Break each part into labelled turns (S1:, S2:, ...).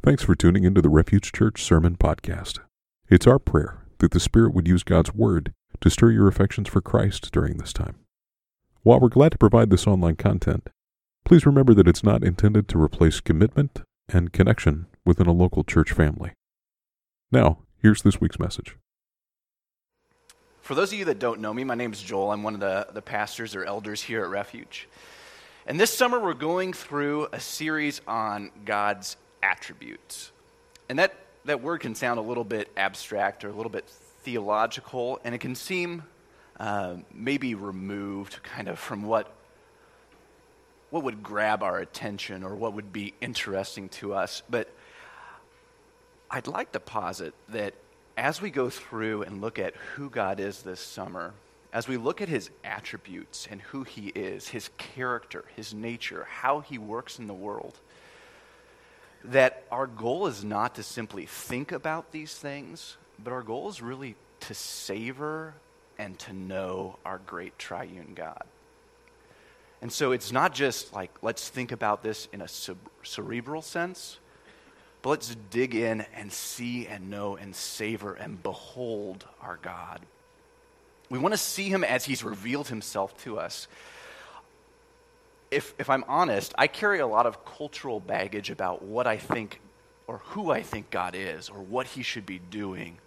S1: Thanks for tuning into the Refuge Church Sermon Podcast. It's our prayer that the Spirit would use God's Word to stir your affections for Christ during this time. While we're glad to provide this online content, please remember that it's not intended to replace commitment and connection within a local church family. Now, here's this week's message.
S2: For those of you that don't know me, my name is Joel. I'm one of the pastors or elders here at Refuge. And this summer we're going through a series on God's attributes. And that word can sound a little bit abstract or a little bit theological, and it can seem maybe removed kind of from what would grab our attention or what would be interesting to us. But I'd like to posit that as we go through and look at who God is this summer, as we look at his attributes and who he is, his character, his nature, how he works in the world, that our goal is not to simply think about these things, but our goal is really to savor and to know our great triune God. And so it's not just like, let's think about this in a cerebral sense, but let's dig in and see and know and savor and behold our God. We want to see him as he's revealed himself to us. If I'm honest, I carry a lot of cultural baggage about what I think or who I think God is or what he should be doing.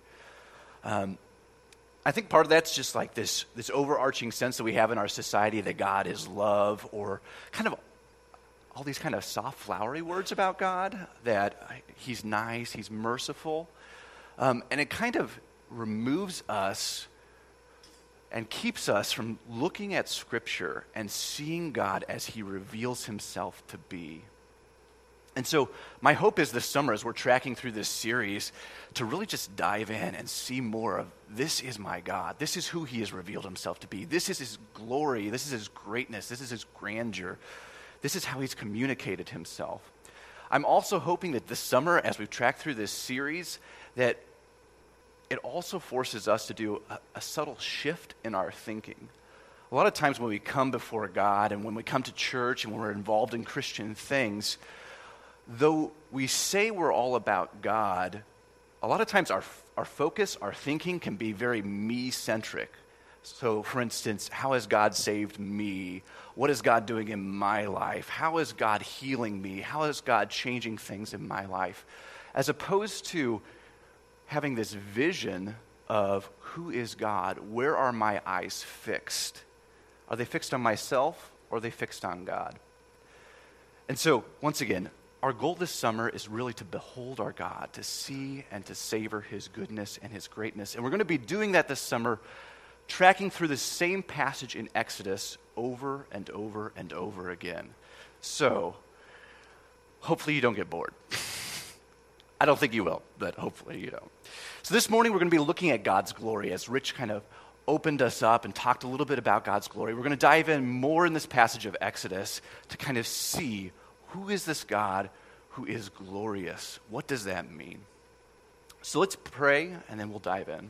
S2: I think part of that's just like this overarching sense that we have in our society that God is love, or kind of all these kind of soft, flowery words about God, that he's nice, he's merciful. And it kind of removes us and keeps us from looking at Scripture and seeing God as he reveals himself to be. And so my hope is this summer, as we're tracking through this series, to really just dive in and see more of, this is my God. This is who he has revealed himself to be. This is his glory. This is his greatness. This is his grandeur. This is how he's communicated himself. I'm also hoping that this summer, as we track through this series, that it also forces us to do a subtle shift in our thinking. A lot of times when we come before God and when we come to church and when we're involved in Christian things, though we say we're all about God, a lot of times our focus, our thinking can be very me-centric. So, for instance, how has God saved me? What is God doing in my life? How is God healing me? How is God changing things in my life? As opposed to having this vision of who is God, where are my eyes fixed? Are they fixed on myself or are they fixed on God? And so, once again, our goal this summer is really to behold our God, to see and to savor his goodness and his greatness. And we're going to be doing that this summer, tracking through the same passage in Exodus over and over and over again. So, hopefully you don't get bored. I don't think you will, but hopefully you don't. So this morning we're going to be looking at God's glory, as Rich kind of opened us up and talked a little bit about God's glory. We're going to dive in more in this passage of Exodus to kind of see, who is this God who is glorious? What does that mean? So let's pray and then we'll dive in.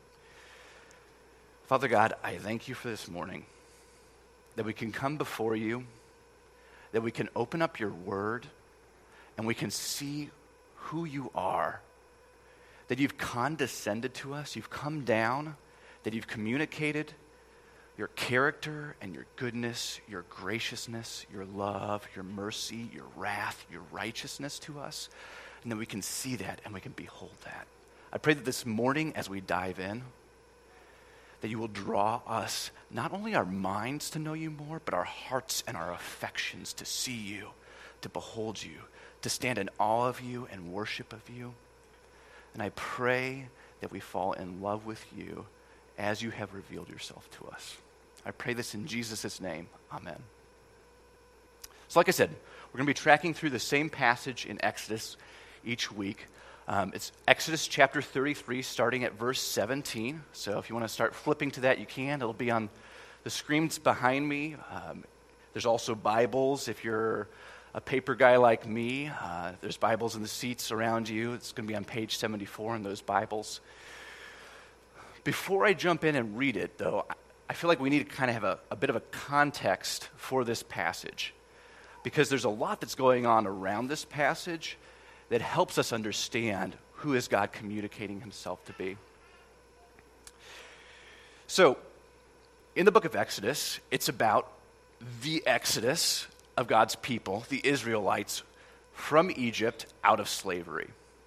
S2: Father God, I thank you for this morning, that we can come before you, that we can open up your word, and we can see who you are, that you've condescended to us, you've come down, that you've communicated your character and your goodness, your graciousness, your love, your mercy, your wrath, your righteousness to us, and that we can see that and we can behold that. I pray that this morning as we dive in, that you will draw us, not only our minds to know you more, but our hearts and our affections to see you, to behold you, to stand in awe of you and worship of you. And I pray that we fall in love with you as you have revealed yourself to us. I pray this in Jesus' name. Amen. So like I said, we're going to be tracking through the same passage in Exodus each week. It's Exodus chapter 33, starting at verse 17. So if you want to start flipping to that, you can. It'll be on the screens behind me. There's also Bibles if you're a paper guy like me. There's Bibles in the seats around you. It's going to be on page 74 in those Bibles. Before I jump in and read it, though, I feel like we need to kind of have a bit of a context for this passage, because there's a lot that's going on around this passage that helps us understand who is God communicating himself to be. So, in the book of Exodus, it's about the exodus of God's people, the Israelites, from Egypt out of slavery.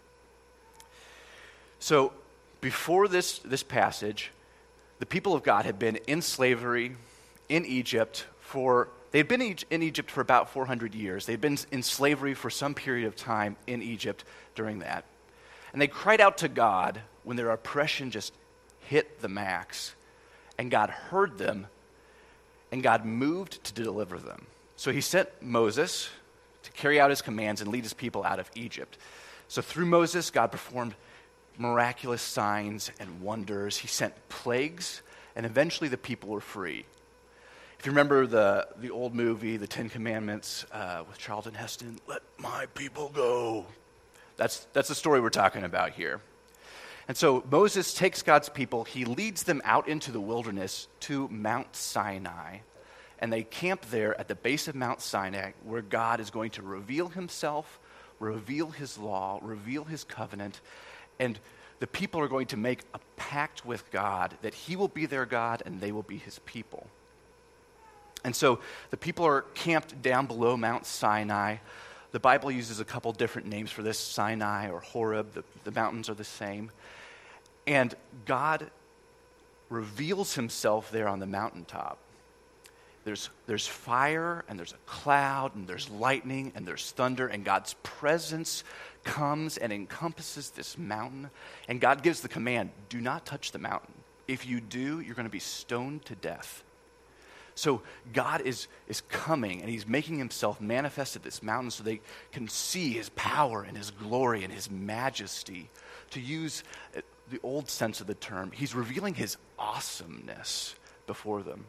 S2: So, before this passage, the people of God had been in slavery in Egypt they'd been in Egypt for about 400 years. They'd been in slavery for some period of time in Egypt during that. And they cried out to God when their oppression just hit the max. And God heard them, and God moved to deliver them. So he sent Moses to carry out his commands and lead his people out of Egypt. So through Moses, God performed miraculous signs and wonders. He sent plagues, and eventually the people were free. If you remember the old movie, The Ten Commandments, with Charlton Heston, let my people go. That's the story we're talking about here. And so Moses takes God's people, he leads them out into the wilderness to Mount Sinai. And they camp there at the base of Mount Sinai, where God is going to reveal himself, reveal his law, reveal his covenant, and the people are going to make a pact with God that he will be their God and they will be his people. And so the people are camped down below Mount Sinai. The Bible uses a couple different names for this, Sinai or Horeb. The mountains are the same. And God reveals himself there on the mountaintop. There's fire, and there's a cloud, and there's lightning, and there's thunder, and God's presence comes and encompasses this mountain. And God gives the command, do not touch the mountain. If you do, you're going to be stoned to death. So God is coming, and he's making himself manifest at this mountain so they can see his power and his glory and his majesty. To use the old sense of the term, he's revealing his awesomeness before them.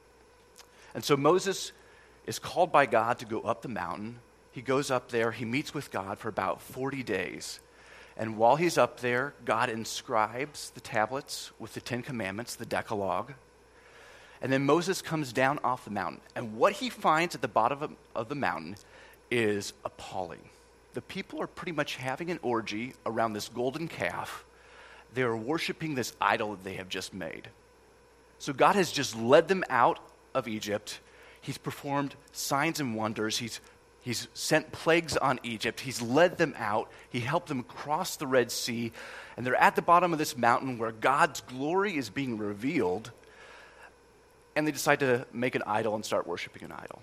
S2: And so Moses is called by God to go up the mountain. He goes up there, he meets with God for about 40 days. And while he's up there, God inscribes the tablets with the Ten Commandments, the Decalogue. And then Moses comes down off the mountain. And what he finds at the bottom of the mountain is appalling. The people are pretty much having an orgy around this golden calf. They are worshiping this idol that they have just made. So God has just led them out of Egypt. He's performed signs and wonders. He's sent plagues on Egypt. He's led them out. He helped them cross the Red Sea. And they're at the bottom of this mountain where God's glory is being revealed. And they decide to make an idol and start worshiping an idol.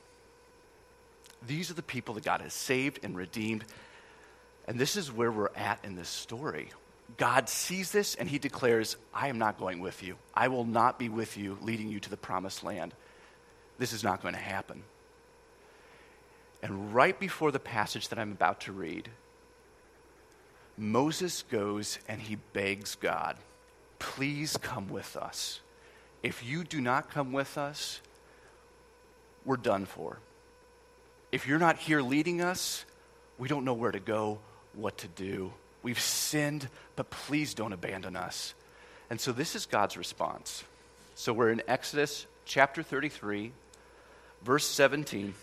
S2: These are the people that God has saved and redeemed. And this is where we're at in this story. God sees this and he declares, I am not going with you. I will not be with you, leading you to the promised land. This is not going to happen. And right before the passage that I'm about to read, Moses goes and he begs God, please come with us. If you do not come with us, we're done for. If you're not here leading us, we don't know where to go, what to do. We've sinned, but please don't abandon us. And so this is God's response. So we're in Exodus chapter 33, verse 17. And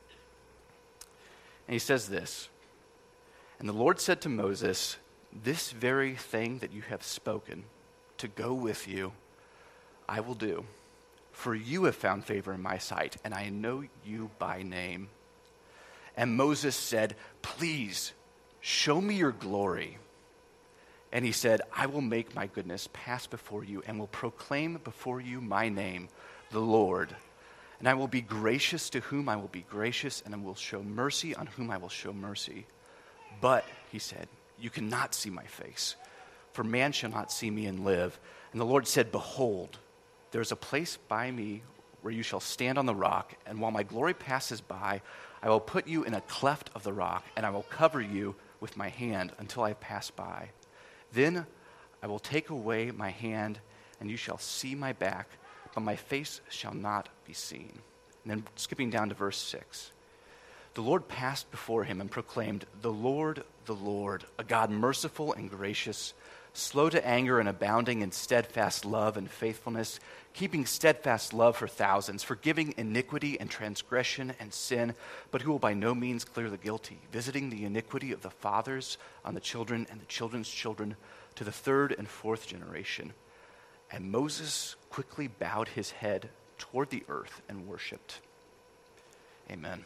S2: he says this, and the Lord said to Moses, this very thing that you have spoken to go with you, I will do. For you have found favor in my sight, and I know you by name. And Moses said, please, show me your glory. And he said, I will make my goodness pass before you and will proclaim before you my name, the Lord. And I will be gracious to whom I will be gracious, and I will show mercy on whom I will show mercy. But, he said, you cannot see my face, for man shall not see me and live. And the Lord said, behold, there is a place by me where you shall stand on the rock, and while my glory passes by, I will put you in a cleft of the rock, and I will cover you with my hand until I pass by. Then I will take away my hand, and you shall see my back, but my face shall not be seen. And then skipping down to verse 6. The Lord passed before him and proclaimed, the Lord, a God merciful and gracious, slow to anger and abounding in steadfast love and faithfulness, keeping steadfast love for thousands, forgiving iniquity and transgression and sin, but who will by no means clear the guilty, visiting the iniquity of the fathers on the children and the children's children to the third and fourth generation. And Moses quickly bowed his head toward the earth and worshipped. Amen.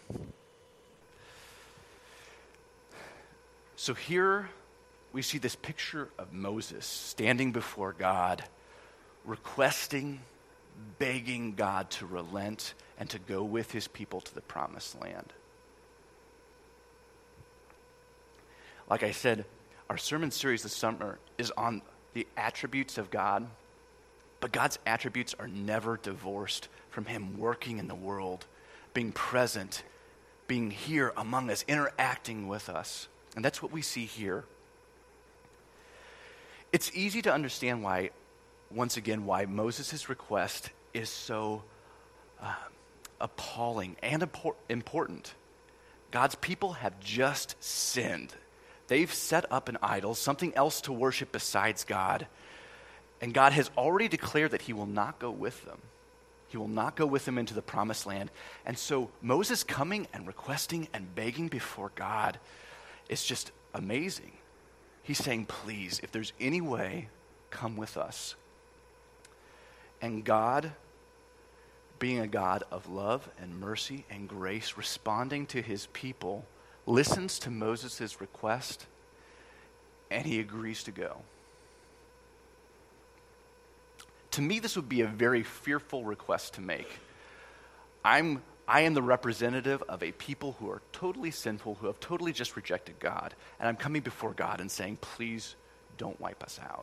S2: So here we see this picture of Moses standing before God, requesting, begging God to relent and to go with his people to the promised land. Like I said, our sermon series this summer is on the attributes of God, but God's attributes are never divorced from him working in the world, being present, being here among us, interacting with us. And that's what we see here. It's easy to understand why, once again, why Moses' request is so appalling and important. God's people have just sinned. They've set up an idol, something else to worship besides God. And God has already declared that he will not go with them. He will not go with them into the promised land. And so Moses coming and requesting and begging before God is just amazing. He's saying, please, if there's any way, come with us. And God, being a God of love and mercy and grace, responding to his people, listens to Moses' request, and he agrees to go. To me, this would be a very fearful request to make. I am the representative of a people who are totally sinful, who have totally just rejected God. And I'm coming before God and saying, please don't wipe us out.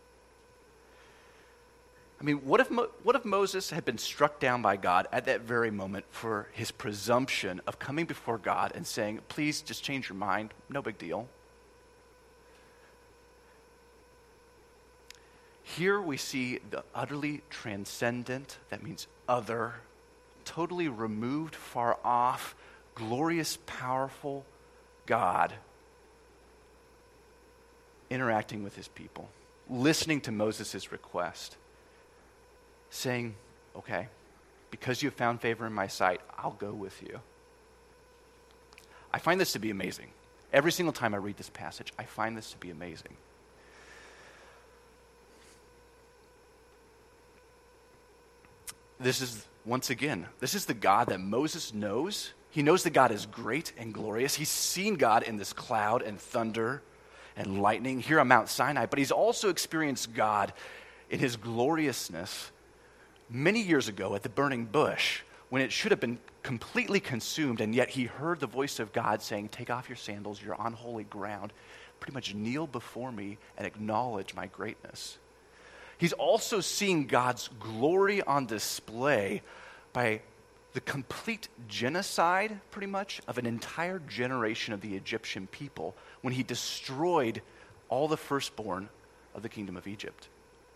S2: I mean, what if Moses had been struck down by God at that very moment for his presumption of coming before God and saying, please just change your mind, no big deal? Here we see the utterly transcendent, that means other, totally removed, far off, glorious, powerful God interacting with his people, listening to Moses' request, saying, okay, because you have found favor in my sight, I'll go with you. I find this to be amazing. Every single time I read this passage, I find this to be amazing. This is the God that Moses knows. He knows that God is great and glorious. He's seen God in this cloud and thunder and lightning here on Mount Sinai, but he's also experienced God in his gloriousness many years ago at the burning bush when it should have been completely consumed, and yet he heard the voice of God saying, take off your sandals, you're on holy ground. Pretty much kneel before me and acknowledge my greatness. He's also seen God's glory on display by the complete genocide, pretty much, of an entire generation of the Egyptian people when he destroyed all the firstborn of the kingdom of Egypt.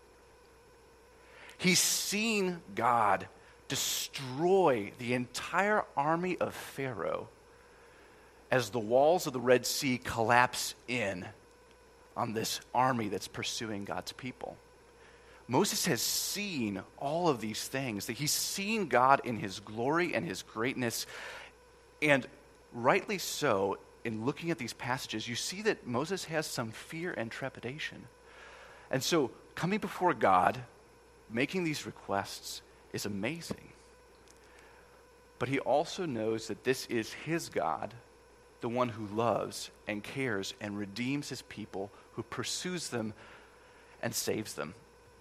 S2: He's seen God destroy the entire army of Pharaoh as the walls of the Red Sea collapse in on this army that's pursuing God's people. Moses has seen all of these things, that he's seen God in his glory and his greatness, and rightly so, in looking at these passages, you see that Moses has some fear and trepidation. And so, coming before God, making these requests is amazing. But he also knows that this is his God, the one who loves and cares and redeems his people, who pursues them and saves them.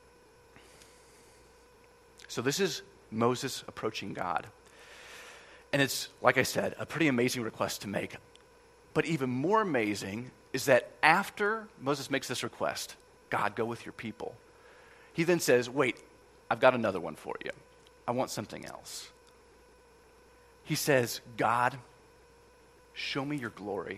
S2: So this is Moses approaching God. And it's, like I said, a pretty amazing request to make. But even more amazing is that after Moses makes this request, God, go with your people, he then says, wait, I've got another one for you. I want something else. He says, God, show me your glory.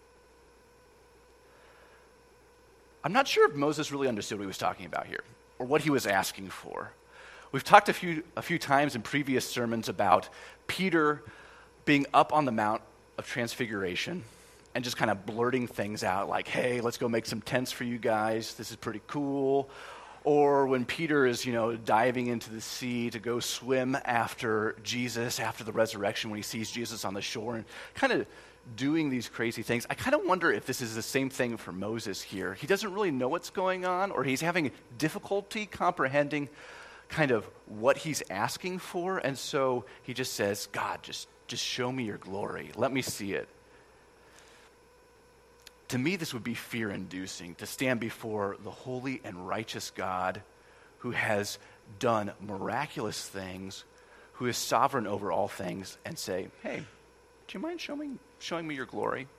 S2: I'm not sure if Moses really understood what he was talking about here or what he was asking for. We've talked a few times in previous sermons about Peter being up on the Mount of Transfiguration and just kind of blurting things out like, hey, let's go make some tents for you guys. This is pretty cool. Or when Peter is, diving into the sea to go swim after Jesus, after the resurrection, when he sees Jesus on the shore and kind of doing these crazy things. I kind of wonder if this is the same thing for Moses here. He doesn't really know what's going on, or he's having difficulty comprehending kind of what he's asking for. And so he just says, God, just show me your glory. Let me see it. To me, this would be fear-inducing, to stand before the holy and righteous God who has done miraculous things, who is sovereign over all things, and say, hey, do you mind showing me your glory?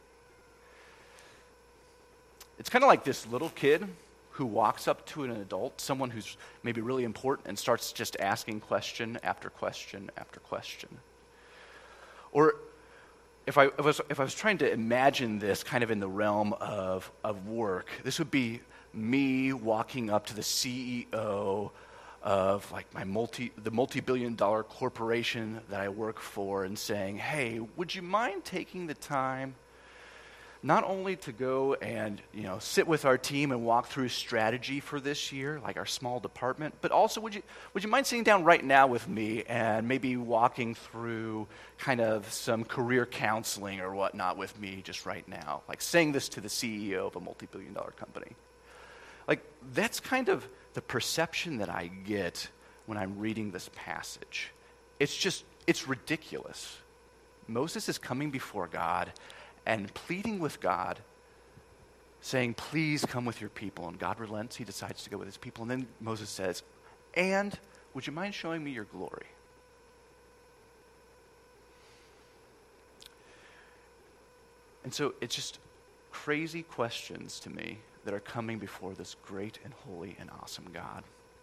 S2: It's kind of like this little kid who walks up to an adult, someone who's maybe really important, and starts just asking question after question after question. Or if I was trying to imagine this kind of in the realm of work, this would be me walking up to the CEO of like the multi-billion-dollar corporation that I work for and saying, hey, would you mind taking the time not only to go and sit with our team and walk through strategy for this year, like our small department, but also would you mind sitting down right now with me and maybe walking through kind of some career counseling or whatnot with me just right now, like saying this to the CEO of a multi-billion-dollar company. Like, that's kind of the perception that I get when I'm reading this passage. It's ridiculous. Moses is coming before God and pleading with God, saying, please come with your people. And God relents. He decides to go with his people. And then Moses says, and would you mind showing me your glory? And so it's just crazy questions to me that are coming before this great and holy and awesome God.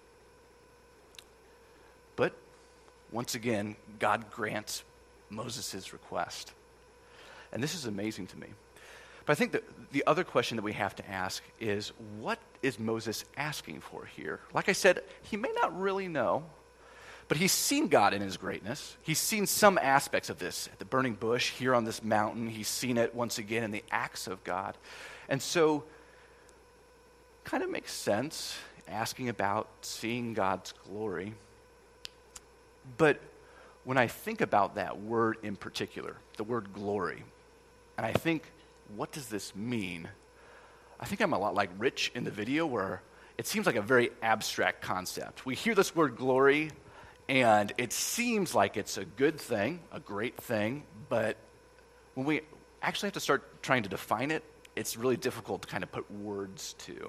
S2: But once again, God grants Moses' request. And this is amazing to me. But I think that the other question that we have to ask is, what is Moses asking for here? Like I said, he may not really know, but he's seen God in his greatness. He's seen some aspects of this at the burning bush, here on this mountain. He's seen it once again in the acts of God. And so, kind of makes sense asking about seeing God's glory. But when I think about that word in particular, the word glory, and I think, what does this mean? I think I'm a lot like Rich in the video, where it seems like a very abstract concept. We hear this word glory, and it seems like it's a good thing, a great thing, but when we actually have to start trying to define it, it's really difficult to kind of put words to.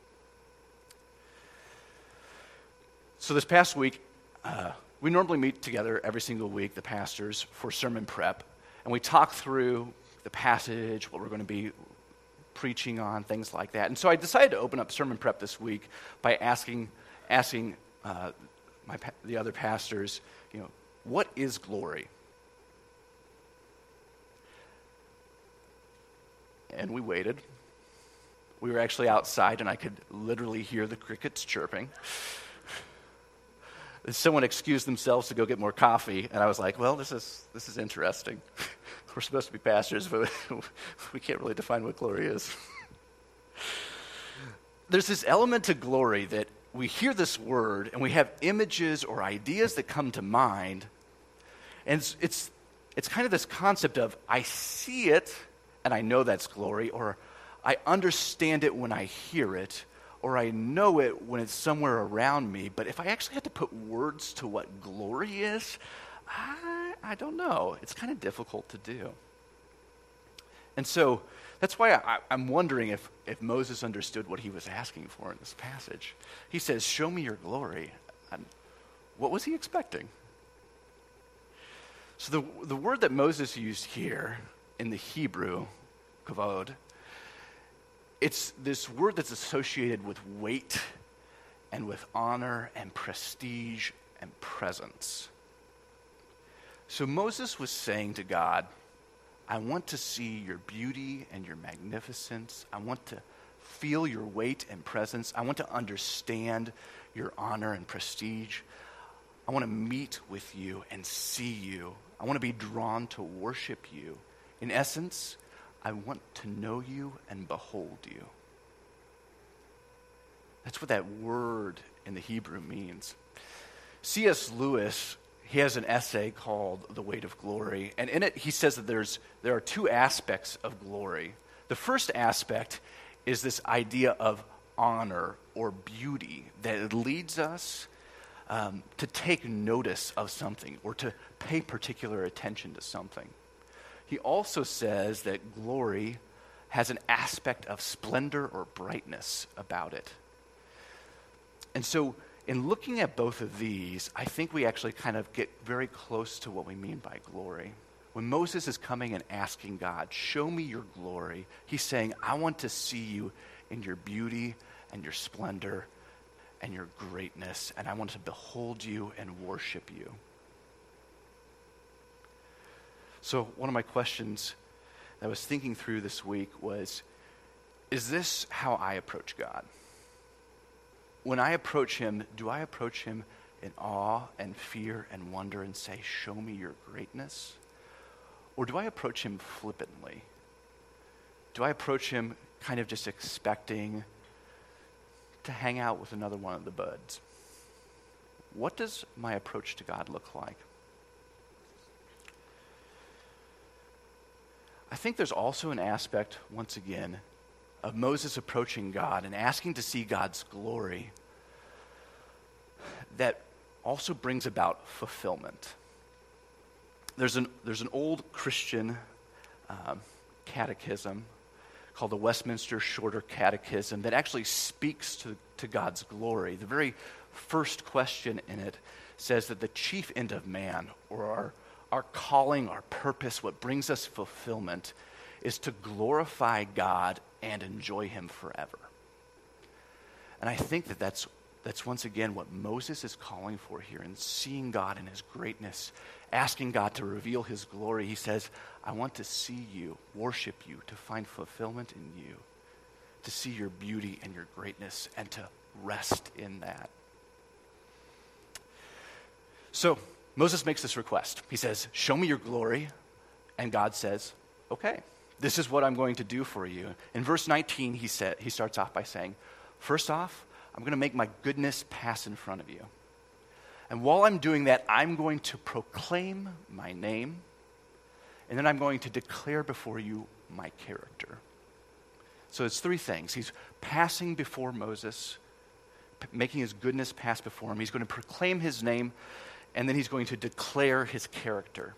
S2: So this past week, we normally meet together every single week, the pastors, for sermon prep, and we talk through the passage, what we're going to be preaching on, things like that. And so I decided to open up sermon prep this week by asking the other pastors, what is glory? And we waited. We were actually outside, and I could literally hear the crickets chirping. Someone excused themselves to go get more coffee, and I was like, well, this is interesting. We're supposed to be pastors, but we can't really define what glory is. There's this element to glory that we hear this word, and we have images or ideas that come to mind, and it's kind of this concept of, I see it, and I know that's glory, or I understand it when I hear it, or I know it when it's somewhere around me. But if I actually had to put words to what glory is, I don't know. It's kind of difficult to do. And so that's why I'm wondering if Moses understood what he was asking for in this passage. He says, show me your glory. And what was he expecting? So the word that Moses used here in the Hebrew, kavod, it's this word that's associated with weight and with honor and prestige and presence. So Moses was saying to God, I want to see your beauty and your magnificence. I want to feel your weight and presence. I want to understand your honor and prestige. I want to meet with you and see you. I want to be drawn to worship you. In essence, I want to know you and behold you. That's what that word in the Hebrew means. C.S. Lewis, he has an essay called The Weight of Glory, and in it he says that there are two aspects of glory. The first aspect is this idea of honor or beauty, that it leads us to take notice of something or to pay particular attention to something. He also says that glory has an aspect of splendor or brightness about it. And so in looking at both of these, I think we actually kind of get very close to what we mean by glory. When Moses is coming and asking God, show me your glory, he's saying, I want to see you in your beauty and your splendor and your greatness, and I want to behold you and worship you. So one of my questions that I was thinking through this week was, is this how I approach God? When I approach him, do I approach him in awe and fear and wonder and say, show me your greatness? Or do I approach him flippantly? Do I approach him kind of just expecting to hang out with another one of the buds? What does my approach to God look like? I think there's also an aspect, once again, of Moses approaching God and asking to see God's glory that also brings about fulfillment. There's an old Christian catechism called the Westminster Shorter Catechism that actually speaks to God's glory. The very first question in it says that the chief end of man, or our calling, our purpose, what brings us fulfillment, is to glorify God and enjoy him forever. And I think that that's once again what Moses is calling for here, in seeing God in his greatness, asking God to reveal his glory. He says, I want to see you, worship you, to find fulfillment in you, to see your beauty and your greatness, and to rest in that. So Moses makes this request. He says, show me your glory. And God says, okay, this is what I'm going to do for you. In verse 19, he starts off by saying, first off, I'm going to make my goodness pass in front of you. And while I'm doing that, I'm going to proclaim my name, and then I'm going to declare before you my character. So it's three things. He's passing before Moses, making his goodness pass before him. He's going to proclaim his name, and then he's going to declare his character.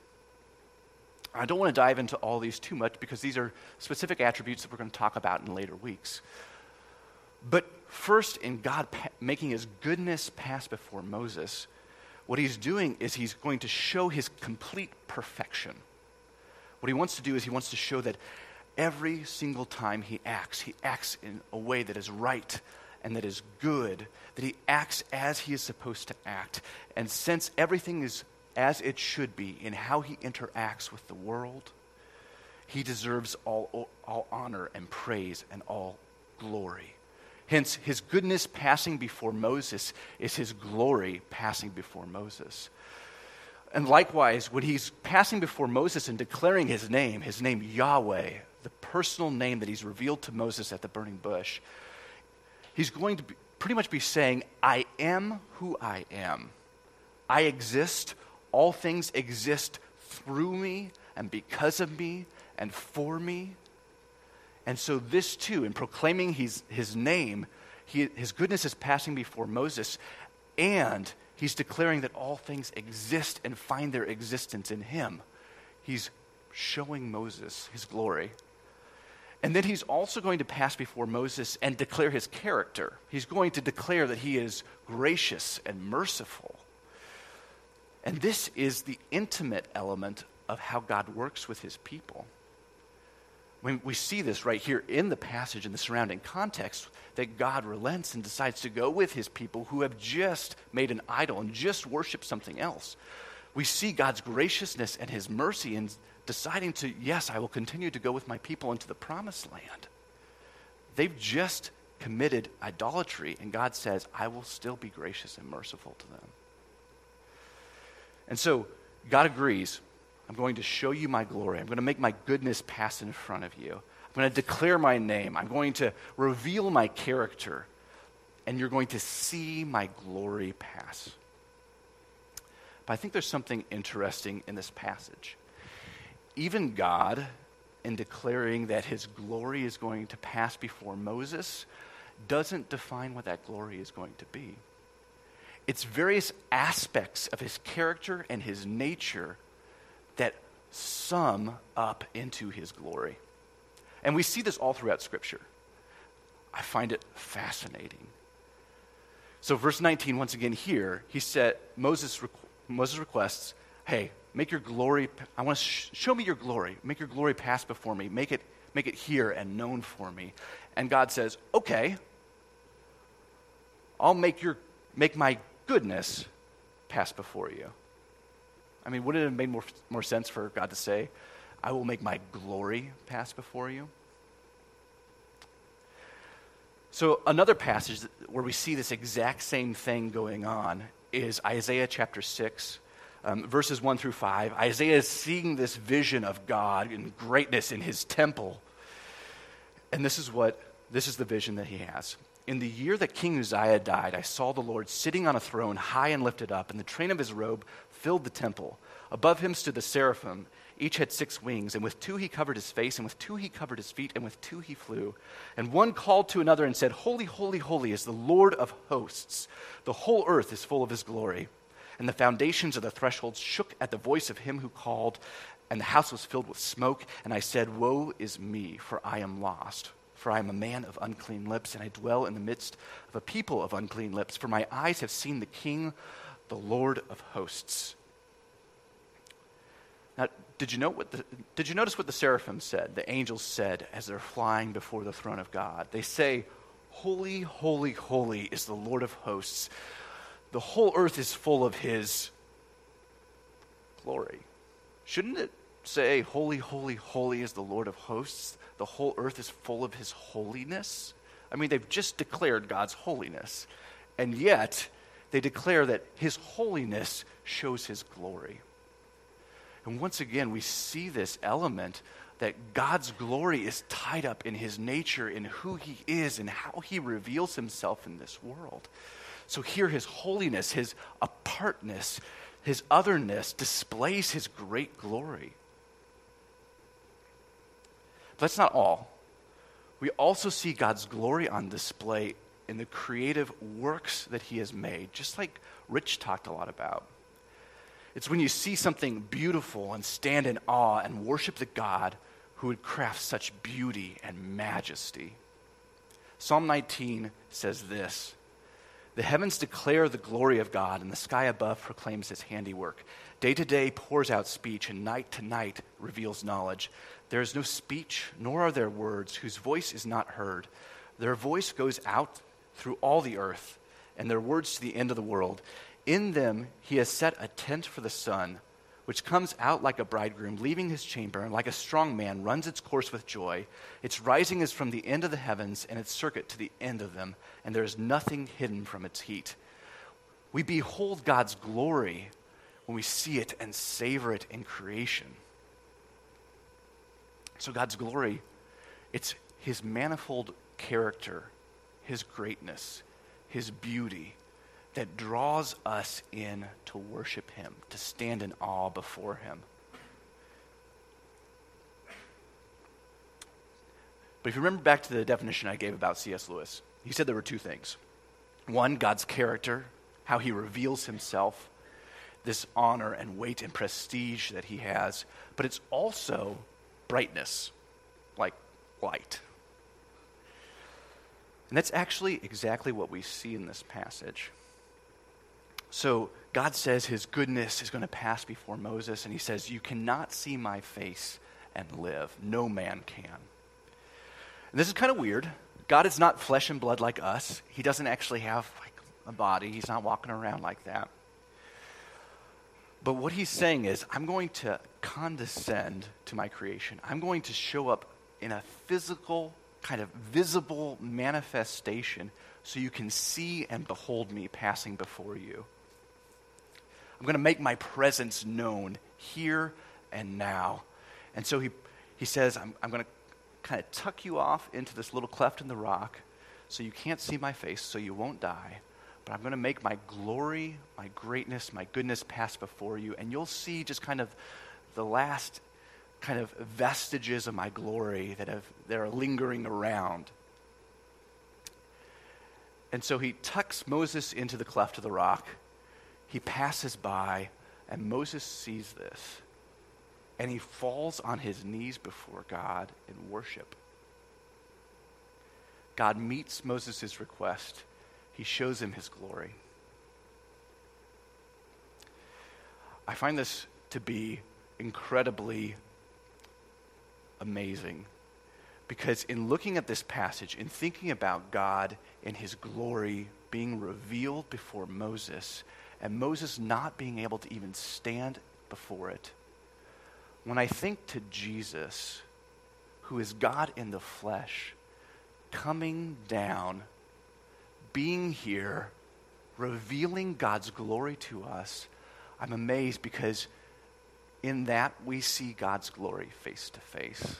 S2: I don't want to dive into all these too much because these are specific attributes that we're going to talk about in later weeks. But first, in God making his goodness pass before Moses, what he's doing is he's going to show his complete perfection. What he wants to do is he wants to show that every single time he acts in a way that is right and that is good, that he acts as he is supposed to act. And since everything is as it should be in how he interacts with the world, he deserves all honor and praise and all glory. Hence, his goodness passing before Moses is his glory passing before Moses. And likewise, when he's passing before Moses and declaring his name Yahweh, the personal name that he's revealed to Moses at the burning bush, he's going to pretty much be saying, I am who I am. I exist. All things exist through me and because of me and for me. And so this too, in proclaiming his name, his goodness is passing before Moses, and he's declaring that all things exist and find their existence in him. He's showing Moses his glory. And then he's also going to pass before Moses and declare his character. He's going to declare that he is gracious and merciful. And this is the intimate element of how God works with his people. When we see this right here in the passage, in the surrounding context, that God relents and decides to go with his people who have just made an idol and just worshiped something else. We see God's graciousness and his mercy in deciding to, yes, I will continue to go with my people into the promised land. They've just committed idolatry, and God says, I will still be gracious and merciful to them. And so God agrees. I'm going to show you my glory. I'm going to make my goodness pass in front of you. I'm going to declare my name. I'm going to reveal my character. And you're going to see my glory pass. But I think there's something interesting in this passage. Even God, in declaring that his glory is going to pass before Moses, doesn't define what that glory is going to be. It's various aspects of his character and his nature that sum up into his glory. And we see this all throughout Scripture. I find it fascinating. So verse 19, once again here, he said, Moses requests, hey, make your glory, I want to show me your glory. Make your glory pass before me. Make it here and known for me. And God says, okay, I'll make my goodness pass before you. I mean, wouldn't it have made more sense for God to say, I will make my glory pass before you? So another passage where we see this exact same thing going on is Isaiah chapter 6, verses 1 through 5. Isaiah is seeing this vision of God in greatness in his temple. And this is the vision that he has. In the year that King Uzziah died, I saw the Lord sitting on a throne high and lifted up, and the train of his robe filled the temple. Above him stood the seraphim. Each had 6 wings, and with 2 he covered his face, and with 2 he covered his feet, and with 2 he flew. And one called to another and said, Holy, holy, holy is the Lord of hosts. The whole earth is full of his glory. And the foundations of the thresholds shook at the voice of him who called, and the house was filled with smoke. And I said, Woe is me, for I am lost. For I am a man of unclean lips, and I dwell in the midst of a people of unclean lips. For my eyes have seen the King, the Lord of hosts. Now, did you notice what the seraphim said, the angels said, as they're flying before the throne of God? They say, Holy, holy, holy is the Lord of hosts. The whole earth is full of his glory. Shouldn't it say, Holy, holy, holy is the Lord of hosts? The whole earth is full of his holiness? I mean, they've just declared God's holiness. And yet, they declare that his holiness shows his glory. And once again, we see this element that God's glory is tied up in his nature, in who he is, and how he reveals himself in this world. So here his holiness, his apartness, his otherness displays his great glory. But that's not all. We also see God's glory on display in the creative works that he has made, just like Rich talked a lot about. It's when you see something beautiful and stand in awe and worship the God who would craft such beauty and majesty. Psalm 19 says this, The heavens declare the glory of God, and the sky above proclaims his handiwork. Day to day pours out speech, and night to night reveals knowledge. There is no speech, nor are there words, whose voice is not heard. Their voice goes out through all the earth, and their words to the end of the world. In them he has set a tent for the sun, which comes out like a bridegroom, leaving his chamber, and like a strong man runs its course with joy. Its rising is from the end of the heavens, and its circuit to the end of them, and there is nothing hidden from its heat. We behold God's glory when we see it and savor it in creation. So God's glory, it's his manifold character, his greatness, his beauty, that draws us in to worship him, to stand in awe before him. But if you remember back to the definition I gave about C.S. Lewis, he said there were 2 things. One, God's character, how he reveals himself, this honor and weight and prestige that he has, but it's also brightness, like light. And that's actually exactly what we see in this passage. So God says his goodness is going to pass before Moses, and he says, you cannot see my face and live. No man can. And this is kind of weird. God is not flesh and blood like us. He doesn't actually have like a body. He's not walking around like that. But what he's saying is, I'm going to condescend to my creation. I'm going to show up in a physical, kind of visible manifestation so you can see and behold me passing before you. I'm going to make my presence known here and now. And so he says, I'm going to kind of tuck you off into this little cleft in the rock so you can't see my face, so you won't die. But I'm going to make my glory, my greatness, my goodness pass before you, and you'll see just kind of the last kind of vestiges of my glory that are lingering around. And so he tucks Moses into the cleft of the rock. He passes by, and Moses sees this. And he falls on his knees before God in worship. God meets Moses' request. He shows him his glory. I find this to be incredibly amazing, because in looking at this passage, in thinking about God and his glory being revealed before Moses, and Moses not being able to even stand before it, when I think to Jesus, who is God in the flesh, coming down, being here, revealing God's glory to us, I'm amazed, because in that we see God's glory face to face.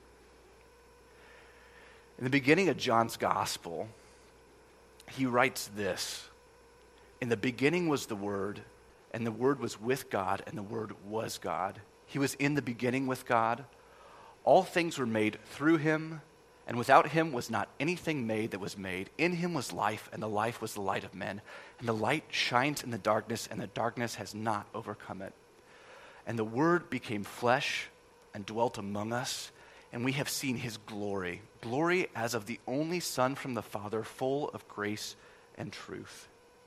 S2: In the beginning of John's gospel, he writes this: "In the beginning was the Word, and the Word was with God, and the Word was God. He was in the beginning with God. All things were made through him, and without him was not anything made that was made. In him was life, and the life was the light of men. And the light shines in the darkness, and the darkness has not overcome it. And the Word became flesh and dwelt among us, and we have seen his glory, glory as of the only Son from the Father, full of grace and truth."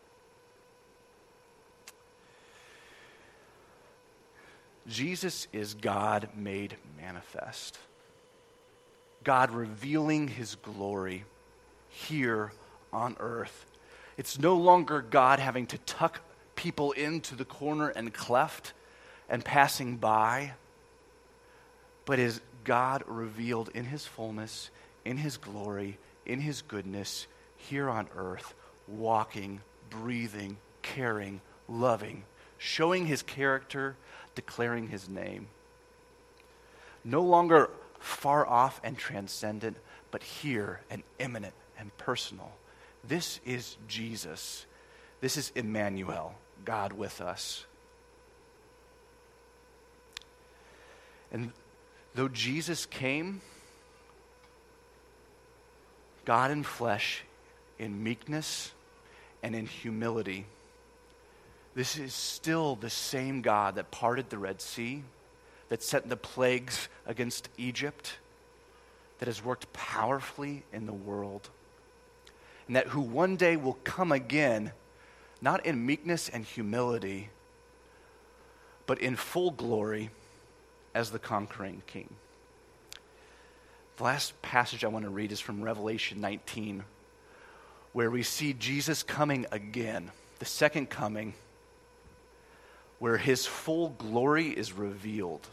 S2: Jesus is God made manifest. God revealing his glory here on earth. It's no longer God having to tuck people into the corner and cleft and passing by, but is God revealed in his fullness, in his glory, in his goodness, here on earth, walking, breathing, caring, loving, showing his character, declaring his name. No longer far off and transcendent, but here and imminent and personal. This is Jesus. This is Emmanuel, God with us. And though Jesus came, God in flesh, in meekness and in humility, this is still the same God that parted the Red Sea, that sent the plagues against Egypt, that has worked powerfully in the world, and that who one day will come again, not in meekness and humility, but in full glory as the conquering king. The last passage I want to read is from Revelation 19, where we see Jesus coming again, the second coming, where his full glory is revealed.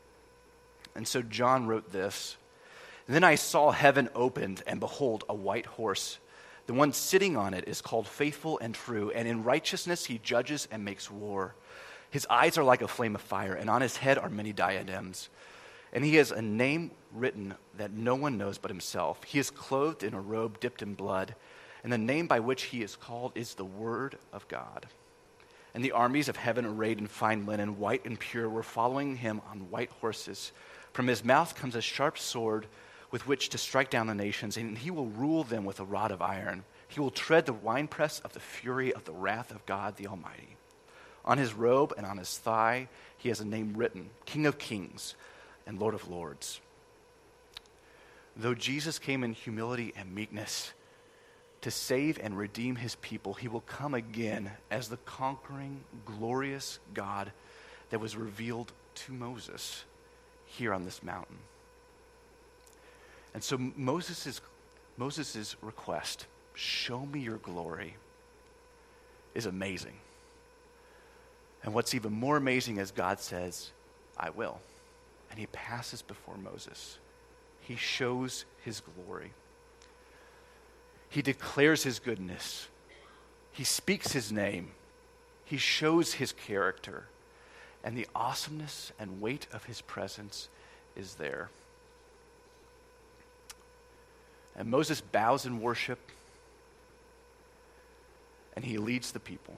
S2: And so John wrote this: "Then I saw heaven opened, and behold, a white horse. The one sitting on it is called Faithful and True, and in righteousness he judges and makes war. His eyes are like a flame of fire, and on his head are many diadems. And he has a name written that no one knows but himself. He is clothed in a robe dipped in blood, and the name by which he is called is the Word of God. And the armies of heaven, arrayed in fine linen, white and pure, were following him on white horses. From his mouth comes a sharp sword with which to strike down the nations, and he will rule them with a rod of iron. He will tread the winepress of the fury of the wrath of God the Almighty. On his robe and on his thigh he has a name written, King of Kings and Lord of Lords." Though Jesus came in humility and meekness to save and redeem his people, he will come again as the conquering, glorious God that was revealed to Moses here on this mountain. And so Moses' request, "Show me your glory," is amazing. And what's even more amazing is God says, "I will." And he passes before Moses. He shows his glory. He declares his goodness. He speaks his name. He shows his character. and the awesomeness and weight of his presence is there. And Moses bows in worship, and he leads the people.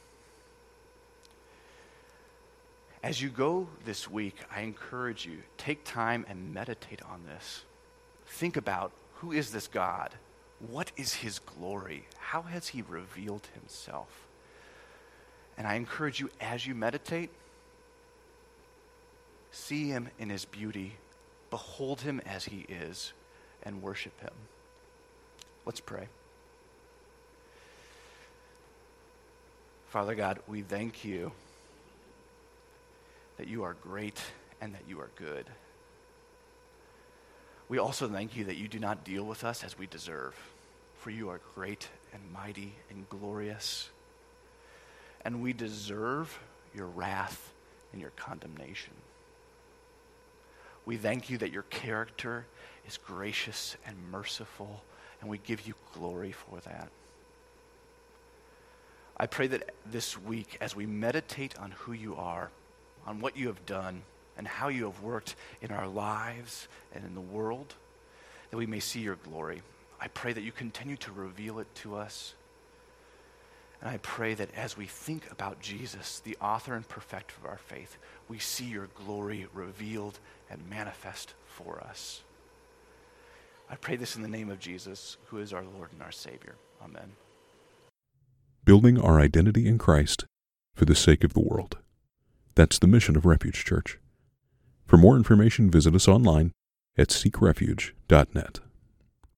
S2: As you go this week, I encourage you, take time and meditate on this. Think about, who is this God? What is his glory? How has he revealed himself? And I encourage you, as you meditate, see him in his beauty, behold him as he is, and worship him. Let's pray. Father God, we thank you that you are great and that you are good. We also thank you that you do not deal with us as we deserve, for you are great and mighty and glorious, and we deserve your wrath and your condemnation. We thank you that your character is gracious and merciful, and we give you glory for that. I pray that this week, as we meditate on who you are, on what you have done, and how you have worked in our lives and in the world, that we may see your glory. I pray that you continue to reveal it to us. And I pray that as we think about Jesus, the author and perfecter of our faith, we see your glory revealed and manifest for us. I pray this in the name of Jesus, who is our Lord and our Savior. Amen.
S1: Building our identity in Christ for the sake of the world. That's the mission of Refuge Church. For more information, visit us online at seekrefuge.net.